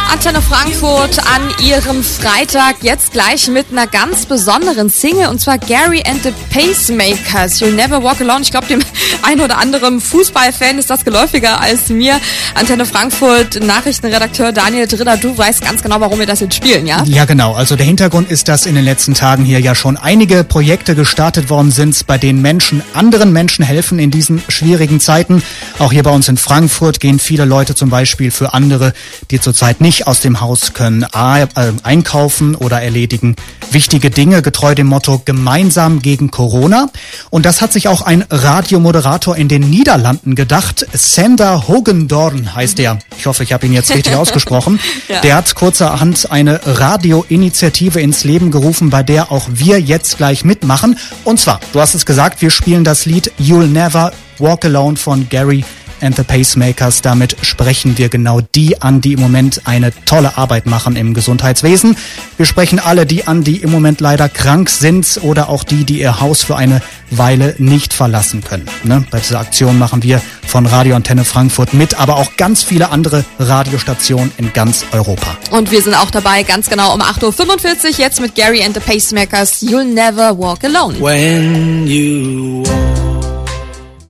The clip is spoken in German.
Antenne Frankfurt an ihrem Freitag, jetzt gleich mit einer ganz besonderen Single, und zwar Gary and the Pacemakers, You'll Never Walk Alone. Ich glaube, dem ein oder anderen Fußballfan ist das geläufiger als mir. Antenne Frankfurt Nachrichtenredakteur Daniel Driller, du weißt ganz genau, warum wir das jetzt spielen, ja? Ja, genau. Also der Hintergrund ist, dass in den letzten Tagen hier ja schon einige Projekte gestartet worden sind, bei denen Menschen anderen Menschen helfen in diesen schwierigen Zeiten. Auch hier bei uns in Frankfurt gehen viele Leute zum Beispiel für andere, die zurzeit nicht aus dem Haus können, einkaufen oder erledigen wichtige Dinge, getreu dem Motto gemeinsam gegen Corona. Und das hat sich auch ein Radiomoderator in den Niederlanden gedacht. Sander Hogendorn heißt er. Ich hoffe, ich habe ihn jetzt richtig ausgesprochen. Ja. Der hat kurzerhand eine Radioinitiative ins Leben gerufen, bei der auch wir jetzt gleich mitmachen. Und zwar, du hast es gesagt, wir spielen das Lied You'll Never Walk Alone von Gary and the Pacemakers. Damit sprechen wir genau die an, die im Moment eine tolle Arbeit machen im Gesundheitswesen. Wir sprechen alle die an, die im Moment leider krank sind oder auch die ihr Haus für eine Weile nicht verlassen können. Bei dieser Aktion machen wir von Radio Antenne Frankfurt mit, aber auch ganz viele andere Radiostationen in ganz Europa. Und wir sind auch dabei, ganz genau um 8.45 Uhr, jetzt mit Gary and the Pacemakers, You'll Never Walk Alone. When you walk